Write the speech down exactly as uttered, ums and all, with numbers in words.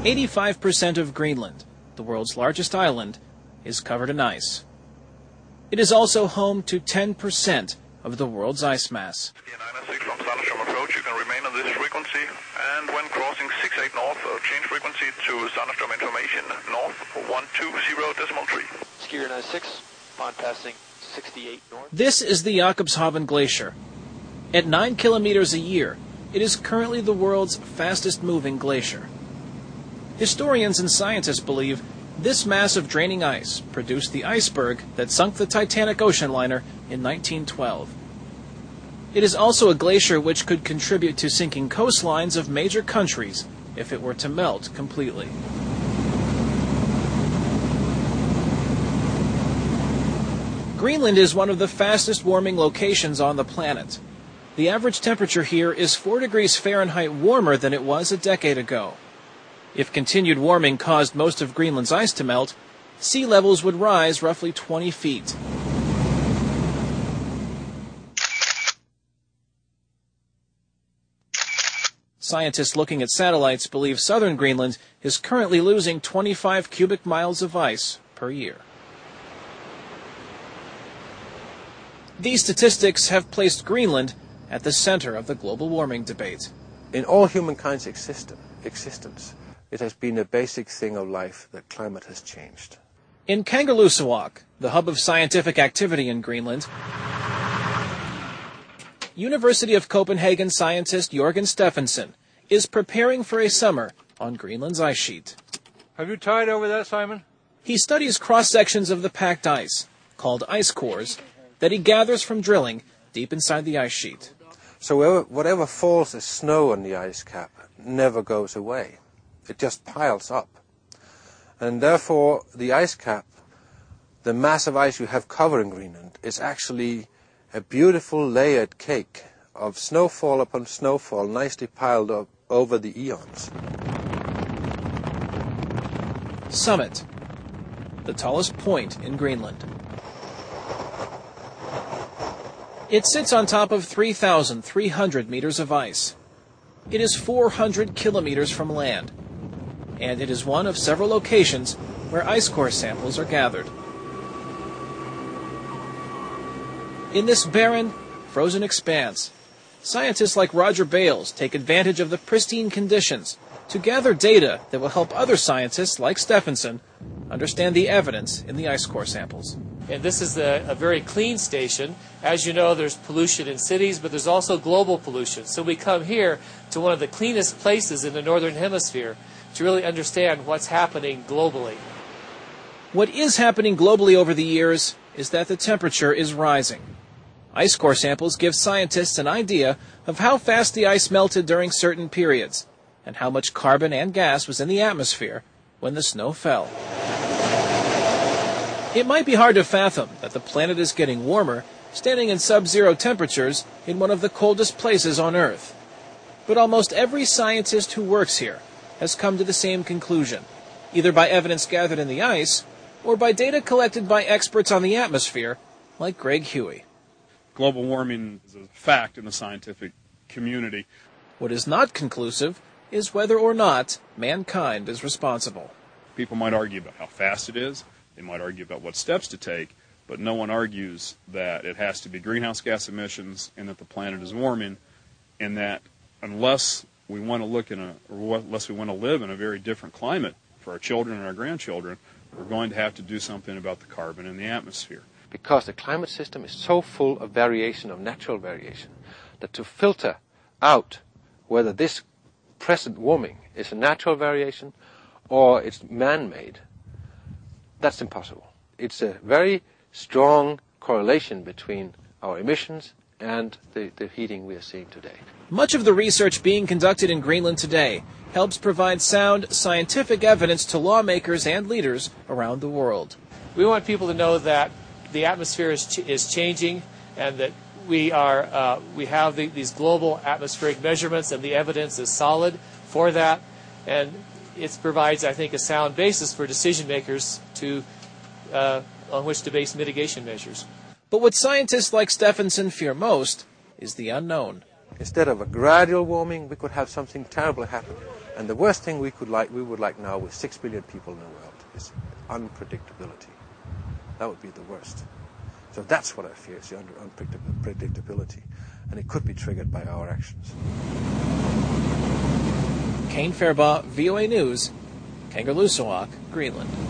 eighty-five percent of Greenland, the world's largest island, is covered in ice. It is also home to ten percent of the world's ice mass. nine oh six from Sandstrom approach, you can remain on this frequency, and when crossing six eight north, uh, change frequency to Sandstrom information, north one two zero decimal three. Skier nine six, upon passing sixty-eight north. This is the Jakobshavn Glacier. At nine kilometers a year, it is currently the world's fastest-moving glacier. Historians and scientists believe this mass of draining ice produced the iceberg that sunk the Titanic ocean liner in nineteen twelve. It is also a glacier which could contribute to sinking coastlines of major countries if it were to melt completely. Greenland is one of the fastest warming locations on the planet. The average temperature here is four degrees Fahrenheit warmer than it was a decade ago. If continued warming caused most of Greenland's ice to melt, sea levels would rise roughly twenty feet. Scientists looking at satellites believe southern Greenland is currently losing twenty-five cubic miles of ice per year. These statistics have placed Greenland at the center of the global warming debate. In all humankind's existence, existence, it has been a basic thing of life that climate has changed. In Kangerlussuaq, the hub of scientific activity in Greenland, University of Copenhagen scientist Jørgen Steffensen is preparing for a summer on Greenland's ice sheet. Have you tied over that, Simon? He studies cross-sections of the packed ice, called ice cores, that he gathers from drilling deep inside the ice sheet. So whatever, whatever falls as snow on the ice cap never goes away. It just piles up. And therefore, the ice cap, the mass of ice you have covering Greenland, is actually a beautiful layered cake of snowfall upon snowfall, nicely piled up over the eons. Summit, the tallest point in Greenland. It sits on top of three thousand three hundred meters of ice. It is four hundred kilometers from land, and it is one of several locations where ice core samples are gathered. In this barren, frozen expanse, scientists like Roger Bales take advantage of the pristine conditions to gather data that will help other scientists like Steffensen understand the evidence in the ice core samples. And this is a, a very clean station. As you know, there's pollution in cities, but there's also global pollution. So we come here to one of the cleanest places in the Northern Hemisphere to really understand what's happening globally. What is happening globally over the years is that the temperature is rising. Ice core samples give scientists an idea of how fast the ice melted during certain periods and how much carbon and gas was in the atmosphere when the snow fell. It might be hard to fathom that the planet is getting warmer, standing in sub-zero temperatures in one of the coldest places on Earth. But almost every scientist who works here has come to the same conclusion, either by evidence gathered in the ice or by data collected by experts on the atmosphere, like Greg Huey. Global warming is a fact in the scientific community. What is not conclusive is whether or not mankind is responsible. People might argue about how fast it is. They might argue about what steps to take, but no one argues that it has to be greenhouse gas emissions and that the planet is warming, and that unless we want to look in a, or unless we want to live in a very different climate for our children and our grandchildren, we're going to have to do something about the carbon in the atmosphere. Because the climate system is so full of variation, of natural variation, that to filter out whether this present warming is a natural variation or it's man-made, that's impossible. It's a very strong correlation between our emissions and the, the heating we are seeing today. Much of the research being conducted in Greenland today helps provide sound scientific evidence to lawmakers and leaders around the world. We want people to know that the atmosphere is, ch- is changing and that we are uh, we have the, these global atmospheric measurements and the evidence is solid for that, and it provides, I think, a sound basis for decision makers to uh, on which to base mitigation measures. But what scientists like Steffensen fear most is the unknown. Instead of a gradual warming, we could have something terrible happen. And the worst thing we could like, we would like now with six billion people in the world is unpredictability. That would be the worst. So that's what I fear, is the unpredictability. And it could be triggered by our actions. Kane Fairbaugh, V O A News, Kangerlussuaq, Greenland.